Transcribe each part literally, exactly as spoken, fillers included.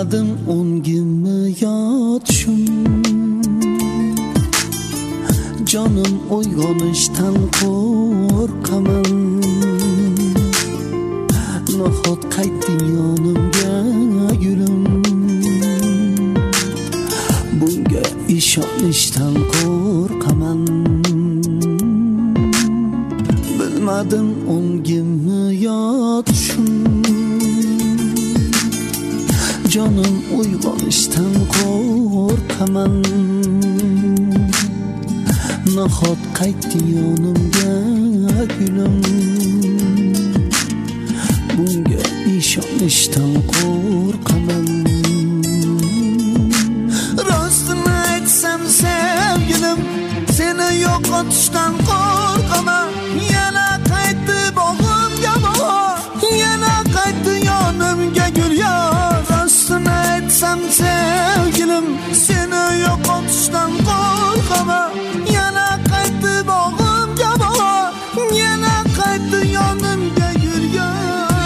Bilmadim o'ngimni yotishim, jonim uyg'onishdan qo'rqaman. Nahot qaytding yonimga gulim, bunga ishonishdan qo'rqaman. Bilmadim o'ngimni yotishim, jonim uyg'onishdan qo'rqaman. Nahot qaytding yonimga gulim, bunga ishonishdan qo'rqaman. Rostini aytsam sevgilim, seni yo'qotishdan qo'rqaman. Yana qaytdi bog'imga bahor, yana qaytdi yonimga gul yor. Rostini aytsam sevgilim, seni yo'qotishdan qo'rqaman. Yana qaytdi bog'imga bahor, yana qaytdi yonimga gul yor.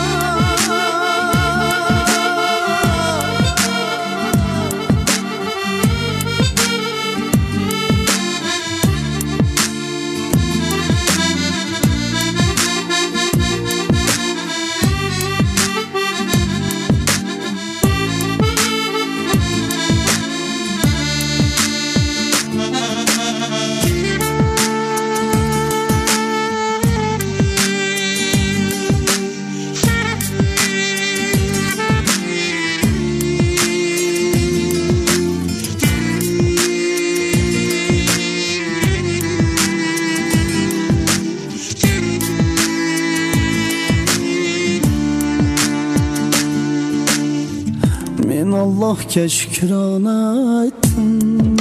Men Allohga shukrona aytdim,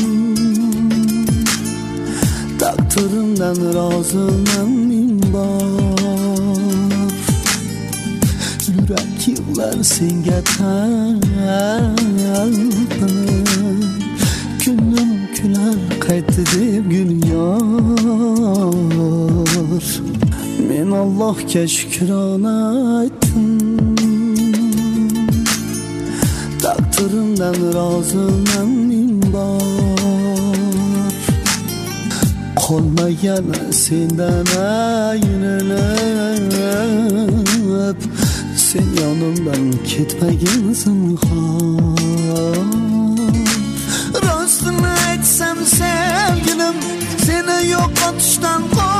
taqdirimdan roziman men bor. Yurak yig'lar senga talpinib, kunim kular qaytdi deb gul yor. Men Allohga shukrona aytdim, taqdirimdan roziman men bor. Qolmagan sendan ayrilib, sen yonimdan ketmagin zinhor. Rostini aytsam sevgilim, seni yo'qotishdan qo'rqaman.